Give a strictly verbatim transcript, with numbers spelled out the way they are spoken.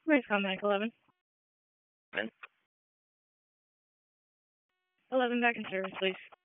Where's Comac eleven? Eleven. eleven back in service, please.